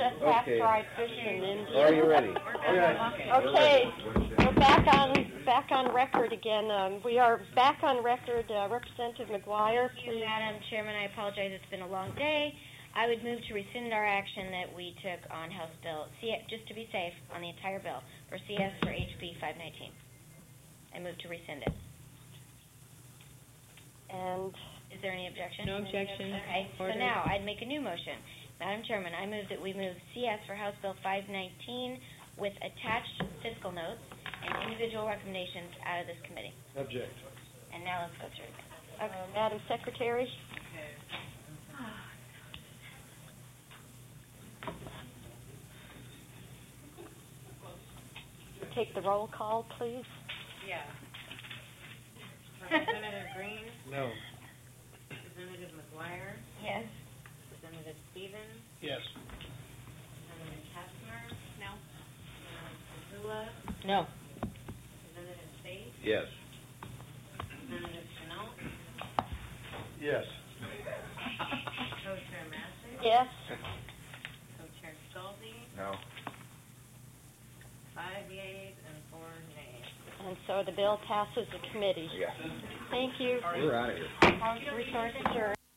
That's Okay. fried fish in India. Are you ready? Okay, we're back on record again. We are back on record. Representative McGuire, Thank you, please. Madam Chairman. I apologize. It's been a long day. I would move to rescind our action that we took on House Bill, just to be safe, on the entire bill, for CS for HB 519. I move to rescind it. And is there any objection? No objection. Okay, so now I'd make a new motion. Madam Chairman, I move that we move CS for House Bill 519 with attached fiscal notes and individual recommendations out of this committee. Object. And now let's go through it. Madam Secretary. Take the roll call, please. Yeah. Representative Green? No. Representative McGuire? Yes. Representative Stevens? Yes. Representative Kastner? No. Representative Zula? No. Representative Space? Yes. Representative Chenault? Yes. Co-Chair Massey? Yes. Co-Chair Scully? No. 5 yeas and 4 nays. And so the bill passes the committee. Yes. Thank you. We're out of here. House Resource adjourned.